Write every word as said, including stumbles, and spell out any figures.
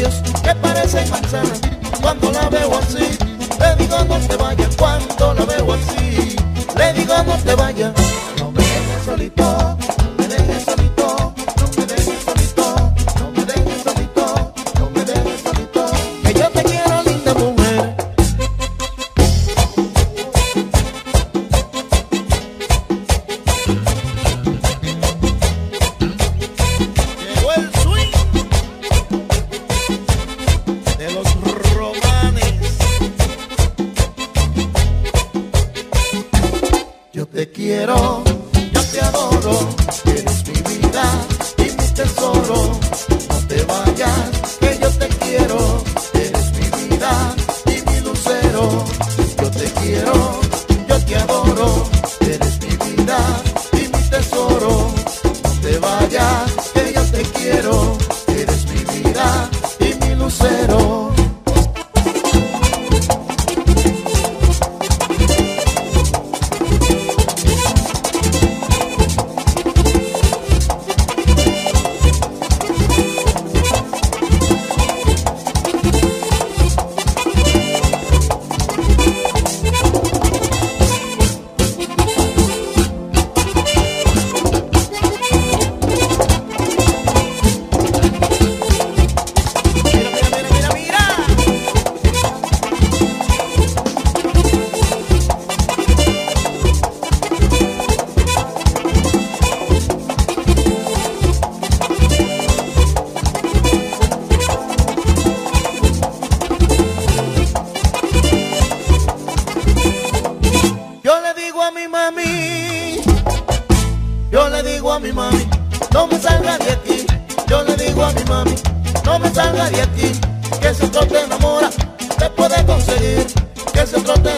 labios que parecen manzana. Cuando la veo así, le digo no te vayas. Cuando la veo así, le digo no te vayas. No me dejes solito, no me dejes solito, no me dejes solito, no me dejes solito, no me dejes solito. Que yo te quiero, linda mujer. Llegó el swing de los romanes. Yo te quiero, yo te adoro, eres mi vida y mi tesoro. No te vayas, que yo te quiero, eres mi vida y mi lucero. Yo te quiero, yo te adoro, eres mi vida y mi tesoro. No te vayas, que yo te quiero, eres mi vida y mi lucero. Yo le digo a mi mami, no me salga de aquí. Yo le digo a mi mami, no me salga de aquí. Que si otro te enamora, te puede conseguir. Que si otro te